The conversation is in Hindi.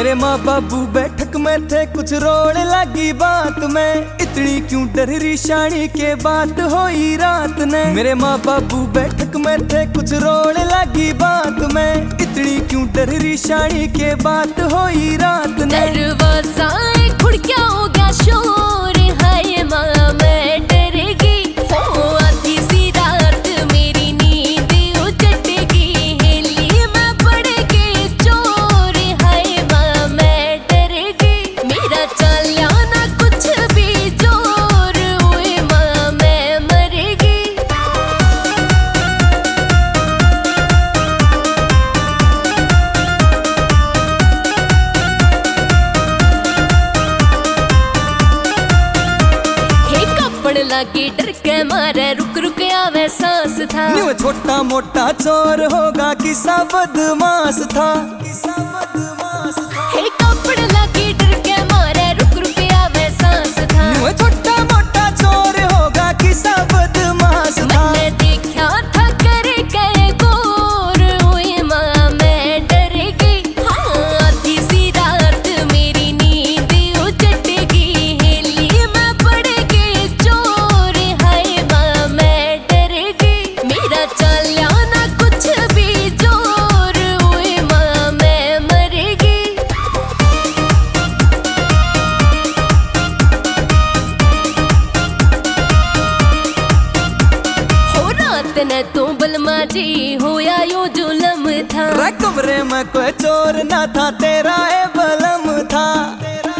मेरे माँ बाबू बैठक में थे, कुछ रोने लगी बात में, इतनी क्यों डर रही शानी के बात होई रात ने। मेरे माँ बाबू बैठक में थे, कुछ रोने लगी बात में, इतनी क्यों डर रही शानी के बात होई रात ने। दरवाजा खुड़ क्या हो गया शोर, हाय माँ मैं डर गई, हो आधी सी रात मेरी नींद उजड़ेगी, हिली मैं पड़ गई चोर, हाय माँ मैं डर गई, मेरा चलिया ना कुछ भी जोर, ओए माँ मैं मर गई। लागे डर के मारे रुक रुक आवे सांस था, न्यू छोटा मोटा चोर होगा किसा बदमाश था, किसा बदमाश था। हे कपड़ लागे डर के मारे रुक रुक आवे सांस था, न्यू छोटा मोटा चोर होगा किसा बदमाश था। मैंने देखा था करे करे गोर, ओए माँ मैं डर गई, हाँ आधी सी रात मेरी नींद उजड़ेगी, हिली मैं पड़ गई चोर, हाय माँ मैं डर गई, मेरा चलिया ना कुछ भी जोर, ओए माँ मैं मर गई। हो रात ने तो बलमा जी होया यो जुलम था, कमरे में कोई चोर ना था, तेरा है बलम था।